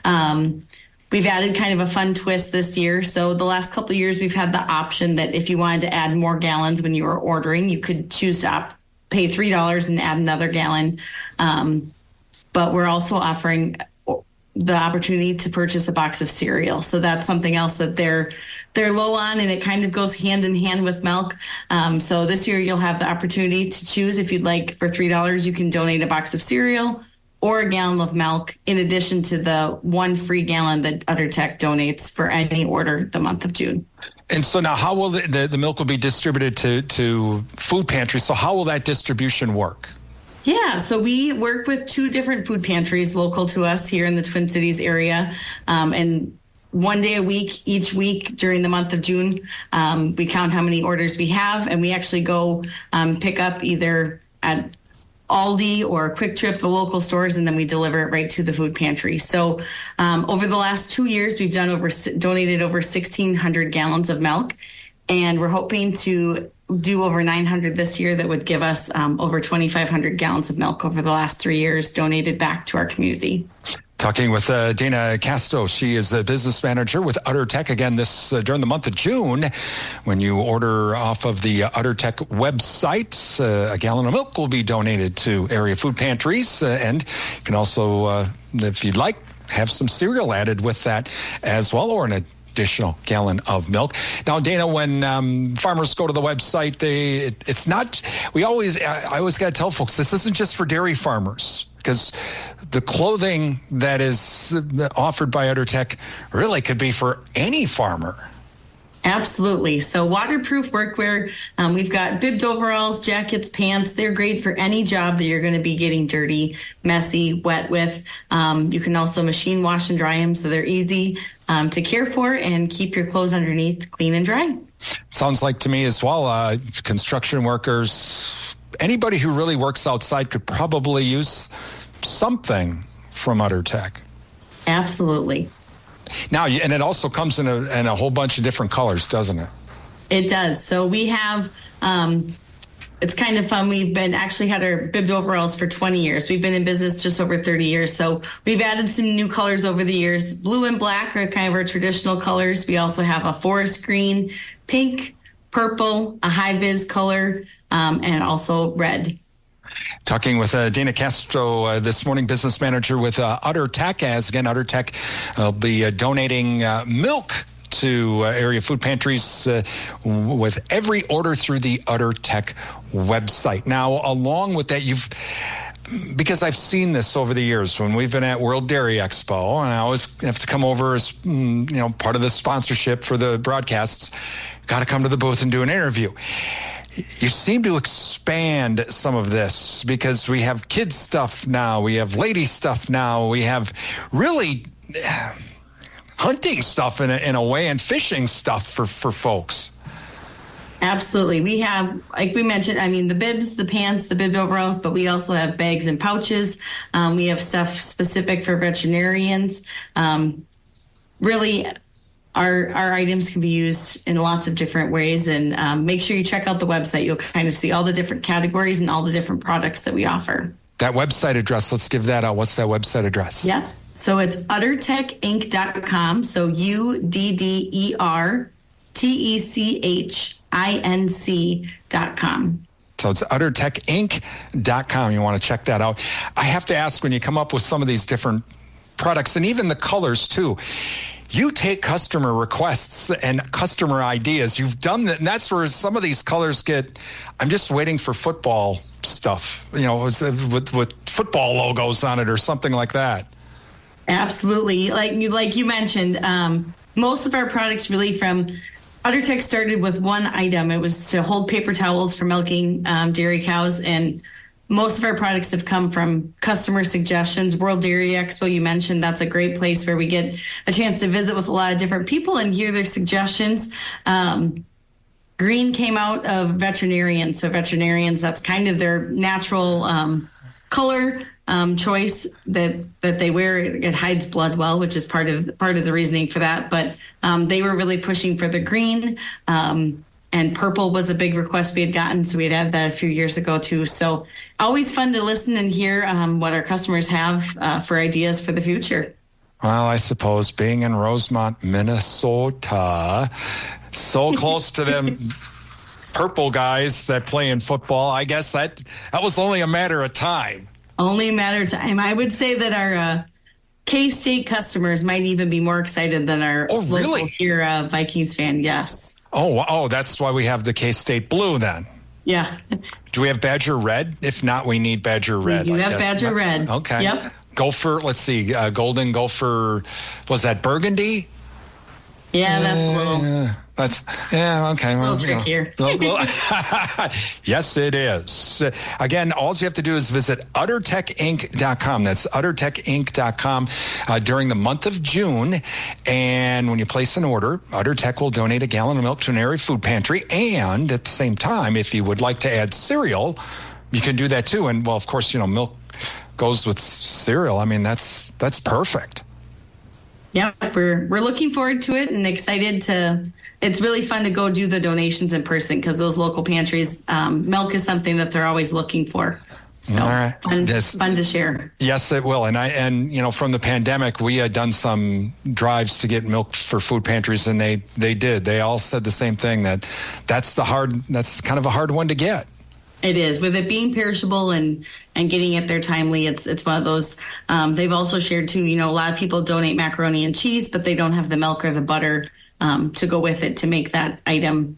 Um, we've added kind of a fun twist this year. So the last couple of years, we've had the option that if you wanted to add more gallons when you were ordering, you could choose to op- pay three dollars and add another gallon. Um, but we're also offering the opportunity to purchase a box of cereal. So that's something else that they're they're low on, and it kind of goes hand in hand with milk. Um, so this year you'll have the opportunity to choose if you'd like. For three dollars, you can donate a box of cereal or a gallon of milk, in addition to the one free gallon that UtterTech donates for any order the month of June. And so now how will the, the, the milk will be distributed to, to food pantries? So how will that distribution work? Yeah, so we work with two different food pantries local to us here in the Twin Cities area. Um, and one day a week, each week during the month of June, um, we count how many orders we have, and we actually go um, pick up either at Aldi or Quick Trip, the local stores, and then we deliver it right to the food pantry. So um, over the last two years, we've done over donated over sixteen hundred gallons of milk, and we're hoping to do over nine hundred this year. That would give us um, over twenty-five hundred gallons of milk over the last three years donated back to our community. Talking with uh, Dana Casto. She is a business manager with UtterTech. Again, this uh, during the month of June, when you order off of the uh, UtterTech website, uh, a gallon of milk will be donated to area food pantries. Uh, and you can also, uh, if you'd like, have some cereal added with that as well, or an additional gallon of milk. Now, Dana, when um, farmers go to the website, they it, it's not, we always, I always got to tell folks, this isn't just for dairy farmers, because the clothing that is offered by UtterTech really could be for any farmer. Absolutely. So waterproof workwear, um, we've got bibbed overalls, jackets, pants. They're great for any job that you're going to be getting dirty, messy, wet with. Um, you can also machine wash and dry them, so they're easy um, to care for and keep your clothes underneath clean and dry. Sounds like to me as well, uh, construction workers, anybody who really works outside could probably use something from UtterTech. Absolutely. Now, and it also comes in a, in a whole bunch of different colors, doesn't it? It does. So we have, um, it's kind of fun. We've been actually had our bibbed overalls for twenty years. We've been in business just over thirty years. So we've added some new colors over the years. Blue and black are kind of our traditional colors. We also have a forest green, pink, purple, a high vis color, um, and also red. Talking with uh, Dana Castro uh, this morning, business manager with uh, UtterTech. As again, UtterTech will be uh, donating uh, milk to uh, area food pantries uh, w- with every order through the UtterTech website. Now, along with that, you've because I've seen this over the years when we've been at World Dairy Expo, and I always have to come over as you know part of the sponsorship for the broadcasts. Got to come to the booth and do an interview. You seem to expand some of this because we have kids stuff now, we have lady stuff now, we have really hunting stuff in a, in a way, and fishing stuff for, for folks. Absolutely. We have, like we mentioned, I mean, the bibs, the pants, the bibbed overalls, but we also have bags and pouches. Um, we have stuff specific for veterinarians. Um, really, Our our items can be used in lots of different ways, and um, make sure you check out the website. You'll kind of see all the different categories and all the different products that we offer. That website address, let's give that out. What's that website address? Yeah. So it's uddertech inc dot com. So U D D E R T E C H I N C dot com. So it's udder tech inc dot com. You want to check that out. I have to ask, when you come up with some of these different products and even the colors too, you take customer requests and customer ideas. You've done that, and that's where some of these colors get, I'm just waiting for football stuff, you know, with, with football logos on it or something like that. Absolutely. Like you, like you mentioned, um, most of our products really from UdderTech started with one item. It was to hold paper towels for milking um, dairy cows, and most of our products have come from customer suggestions. World Dairy Expo, you mentioned, that's a great place where we get a chance to visit with a lot of different people and hear their suggestions. Um, green came out of veterinarians. So veterinarians, that's kind of their natural um, color um, choice that that they wear. It, it hides blood well, which is part of part of the reasoning for that. But um, they were really pushing for the green. Um, And purple was a big request we had gotten, so we had had that a few years ago too. So always fun to listen and hear um, what our customers have uh, for ideas for the future. Well, I suppose being in Rosemont, Minnesota, so close to them purple guys that play in football, I guess that that was only a matter of time. Only a matter of time. I would say that our uh, K-State customers might even be more excited than our oh, really? local here uh, Vikings fan. Yes. Oh, oh, that's why we have the K-State blue then. Yeah. Do we have Badger red? If not, we need Badger red. We do I have guess. Badger red. Okay. Yep. Gopher, let's see, uh, Golden Gopher, was that burgundy? Yeah, that's a little... Uh, that's, yeah, okay. A little well, trickier. You know. Yes, it is. Again, all you have to do is visit udder tech inc dot com. That's udder tech inc dot com uh, during the month of June. And when you place an order, UdderTech will donate a gallon of milk to an area food pantry. And at the same time, if you would like to add cereal, you can do that too. And, well, of course, you know, milk goes with cereal. I mean, that's that's perfect. Yeah, we're we're looking forward to it and excited to. It's really fun to go do the donations in person because those local pantries, um, milk is something that they're always looking for. So All right. fun, yes. fun to share. Yes, it will. And I and you know, from the pandemic, we had done some drives to get milk for food pantries, and they they did. They all said the same thing, that that's the hard. That's kind of a hard one to get. It is, with it being perishable and, and getting it there timely. It's it's one of those. Um, they've also shared too. You know, a lot of people donate macaroni and cheese, but they don't have the milk or the butter um, to go with it to make that item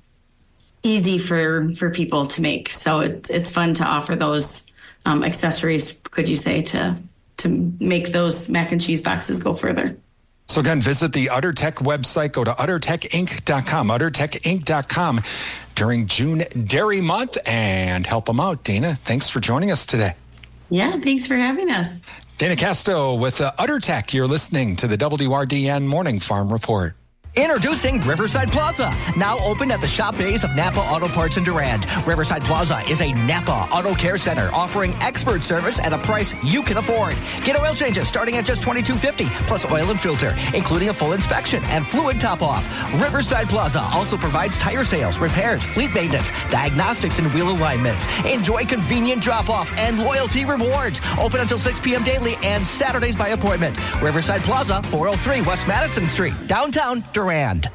easy for for people to make. So it's it's fun to offer those um, accessories. Could you say to to make those mac and cheese boxes go further? So again, visit the UdderTech website. Go to udder tech inc dot com, udder tech inc dot com during June Dairy Month and help them out. Dana, thanks for joining us today. Yeah, thanks for having us. Dana Casto with uh, UdderTech. You're listening to the W R D N Morning Farm Report. Introducing Riverside Plaza, now open at the shop bays of Napa Auto Parts in Durand. Riverside Plaza is a Napa Auto Care Center offering expert service at a price you can afford. Get oil changes starting at just twenty-two fifty plus oil and filter, including a full inspection and fluid top-off. Riverside Plaza also provides tire sales, repairs, fleet maintenance, diagnostics, and wheel alignments. Enjoy convenient drop-off and loyalty rewards. Open until six p.m. daily and Saturdays by appointment. Riverside Plaza, four oh three West Madison Street, downtown Durand.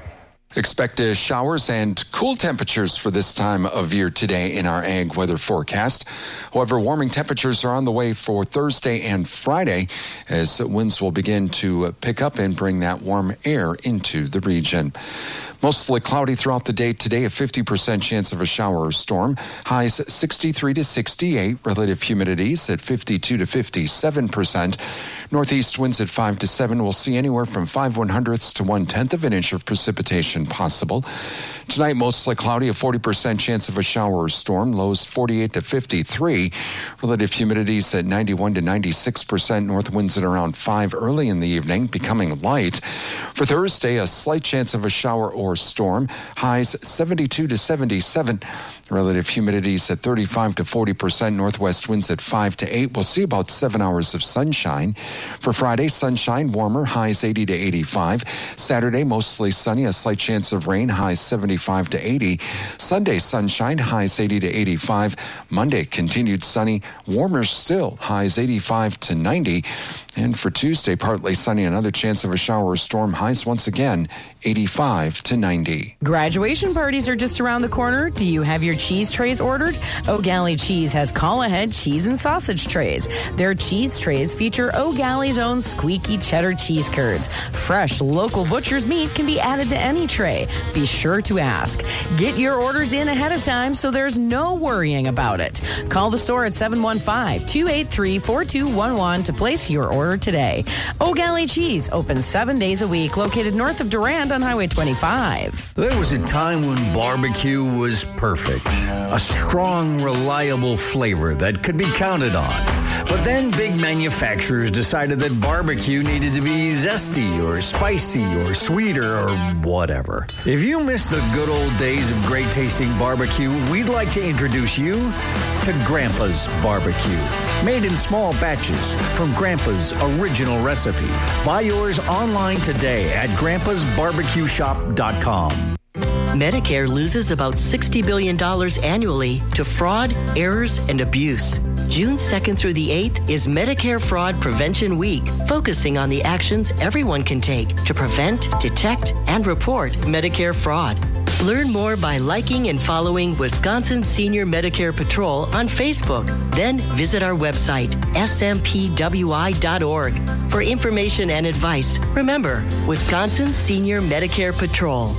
Expect uh, showers and cool temperatures for this time of year today in our ag weather forecast. However, warming temperatures are on the way for Thursday and Friday as winds will begin to pick up and bring that warm air into the region. Mostly cloudy throughout the day today, a fifty percent chance of a shower or storm. Highs sixty-three to sixty-eight, relative humidities at fifty-two to fifty-seven percent. Northeast winds at five to seven. We'll see anywhere from five one hundredths to one tenth of an inch of precipitation possible. Tonight, mostly cloudy, a forty percent chance of a shower or storm. Lows forty-eight to fifty-three. Relative humidities at ninety-one to ninety-six percent. North winds at around five early in the evening, becoming light. For Thursday, a slight chance of a shower or storm. Highs seventy-two to seventy-seven. Relative humidities at thirty-five to forty percent. Northwest winds at five to eight. We'll see about seven hours of sunshine. For Friday, sunshine, warmer, highs eighty to eighty-five. Saturday, mostly sunny, a slight chance of rain, highs seventy-five to eighty. Sunday, sunshine, highs eighty to eighty-five. Monday, continued sunny, warmer still, highs eighty-five to ninety. And for Tuesday, partly sunny, another chance of a shower or storm, highs once again, eighty-five to ninety. Graduation parties are just around the corner. Do you have your cheese trays ordered? O'Galley Cheese has call-ahead cheese and sausage trays. Their cheese trays feature O'Galley's own squeaky cheddar cheese curds. Fresh local butcher's meat can be added to any tray. Be sure to ask. Get your orders in ahead of time so there's no worrying about it. Call the store at seven one five, two eight three, four two one one to place your order today. O'Galley Cheese, open seven days a week, located north of Durand on Highway twenty-five. There was a time when barbecue was perfect. A strong, reliable flavor that could be counted on. But then big manufacturers decided that barbecue needed to be zesty or spicy or sweeter or whatever. If you miss the good old days of great tasting barbecue, we'd like to introduce you to Grandpa's Barbecue. Made in small batches from Grandpa's original recipe. Buy yours online today at grandpas barbecue shop dot com. Medicare loses about sixty billion dollars annually to fraud, errors, and abuse. June second through the eighth is Medicare Fraud Prevention Week, focusing on the actions everyone can take to prevent, detect, and report Medicare fraud. Learn more by liking and following Wisconsin Senior Medicare Patrol on Facebook. Then visit our website, S M P W I dot org, for information and advice. Remember, Wisconsin Senior Medicare Patrol.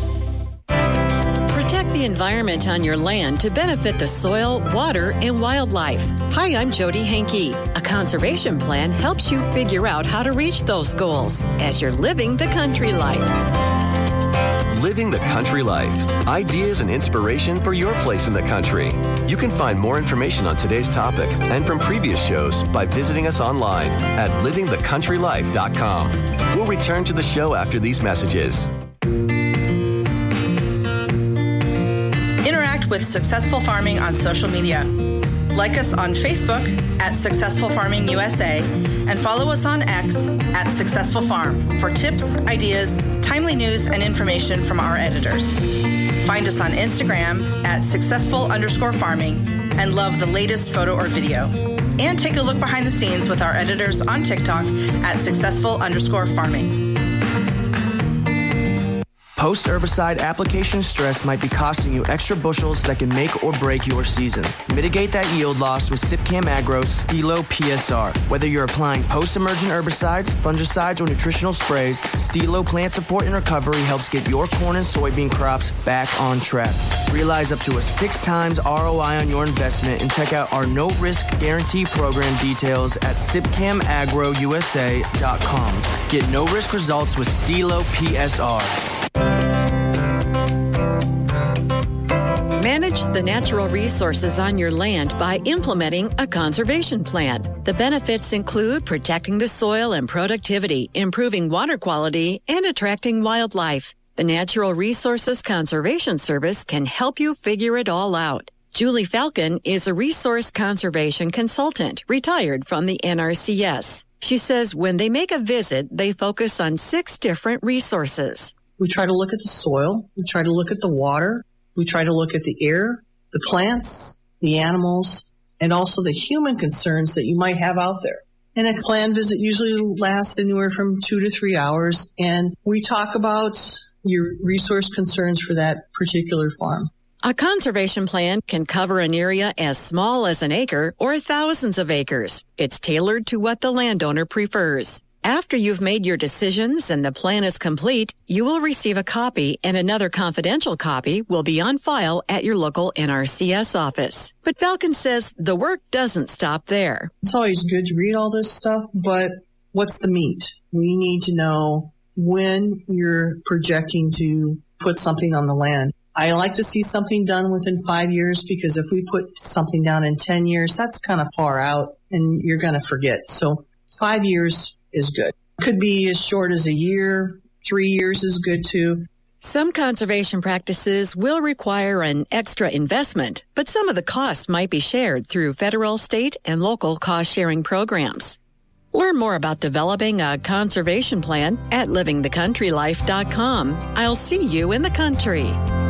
Protect the environment on your land to benefit the soil, water, and wildlife. Hi, I'm Jody Hankey. A conservation plan helps you figure out how to reach those goals as you're living the country life. Living the Country Life. Ideas and inspiration for your place in the country. You can find more information on today's topic and from previous shows by visiting us online at living the country life dot com. We'll return to the show after these messages. Interact with Successful Farming on social media. Like us on Facebook at Successful Farming U S A and follow us on X at Successful Farm for tips, ideas, timely news, and information from our editors. Find us on Instagram at successful underscore farming and love the latest photo or video. And take a look behind the scenes with our editors on TikTok at successful underscore farming. Post-herbicide application stress might be costing you extra bushels that can make or break your season. Mitigate that yield loss with Sipcam Agro's Stilo P S R. Whether you're applying post-emergent herbicides, fungicides, or nutritional sprays, Stilo Plant Support and Recovery helps get your corn and soybean crops back on track. Realize up to a six times R O I on your investment and check out our no-risk guarantee program details at sipcam agro U S A dot com. Get no-risk results with Stilo P S R. Manage the natural resources on your land by implementing a conservation plan. The benefits include protecting the soil and productivity, improving water quality, and attracting wildlife. The Natural Resources Conservation Service can help you figure it all out. Julie Falcon is a resource conservation consultant, retired from the N R C S. She says when they make a visit, they focus on six different resources. We try to look at the soil. We try to look at the water. We try to look at the air, the plants, the animals, and also the human concerns that you might have out there. And a planned visit usually lasts anywhere from two to three hours. And we talk about your resource concerns for that particular farm. A conservation plan can cover an area as small as an acre or thousands of acres. It's tailored to what the landowner prefers. After you've made your decisions and the plan is complete, you will receive a copy and another confidential copy will be on file at your local N R C S office. But Falcon says the work doesn't stop there. It's always good to read all this stuff, but what's the meat? We need to know when you're projecting to put something on the land. I like to see something done within five years because if we put something down in ten years, that's kind of far out and you're going to forget. So five years is good. Could be as short as a year. Three years is good too. Some conservation practices will require an extra investment, but some of the costs might be shared through federal, state, and local cost-sharing programs. Learn more about developing a conservation plan at living the country life dot com. I'll see you in the country.